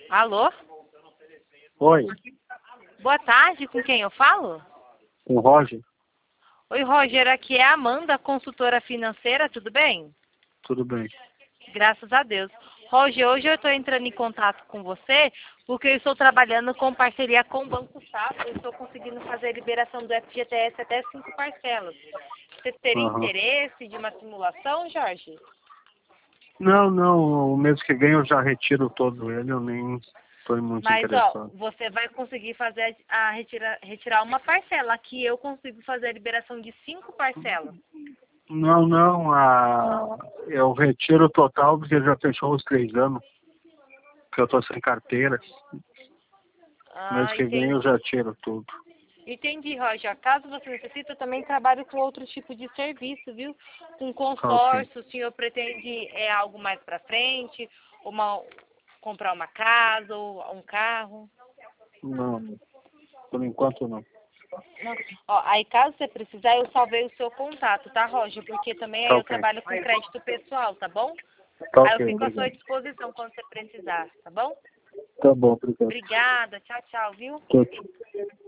Alô? Oi, Boa tarde, com quem eu falo? com o Roger, Oi, Roger, aqui é a Amanda, consultora financeira, tudo bem? tudo bem? Graças a Deus. Roger, hoje eu estou entrando em contato com você porque eu estou trabalhando com parceria com o Banco Safra. Eu estou conseguindo fazer a liberação do FGTS até 5 parcelas. Você teria Aham. interesse de uma simulação, Jorge? Não, o mês que vem eu já retiro todo ele, eu nem estou muito Mas, ó, interessado. você vai conseguir fazer retirar uma parcela. Aqui eu consigo fazer a liberação de 5 parcelas. Eu retiro o total porque já fechou os 3 anos, que eu estou sem carteira. Mês Ah, que vem eu entendi. já tiro tudo. Entendi, Roger. Caso você necessite, eu também trabalho com outro tipo de serviço, viu? Com Tá ok. consórcio, o senhor pretende algo mais para frente, comprar uma casa ou um carro? Não, por enquanto não. Não. Ó, aí caso você precisar, eu salvei o seu contato, tá, Roger? Porque também aí Tá eu ok. trabalho com crédito pessoal, tá bom? Tá Aí eu ok, fico à sua obrigado. disposição quando você precisar, tá bom? Tá bom, obrigado. Obrigada, tchau, tchau, viu? Tchau, tchau.